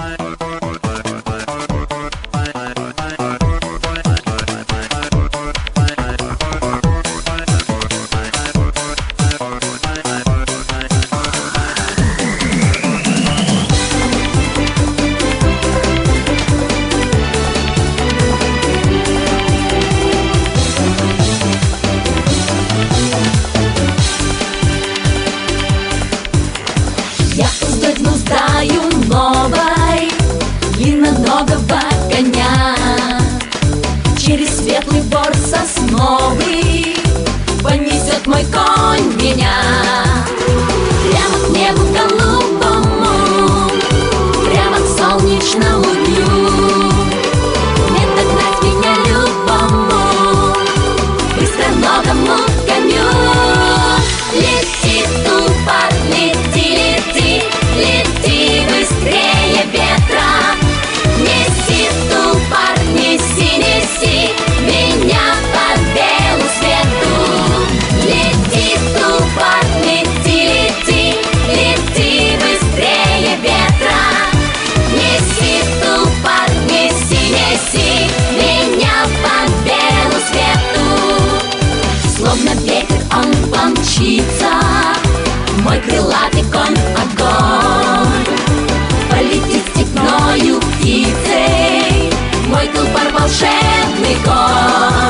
Я уздать нуждаю новой длинноногого коня. Через светлый бор сосновый понесет мой конь меня прямо к небу голубому, прямо к солнечному дню. Не догнать меня любому быстроногому коню. Лети, тупо, лети, лети, лети быстрее ветра. Неси, тупо, неси, неси меня по белу свету. Лети, тупо, лети, лети, лети быстрее ветра. Неси, тупо, неси, неси меня по белу свету. Словно ветер он помчится, мой крылатый конь огонь. Полетит степною птицей мой тулпар волшебный конь.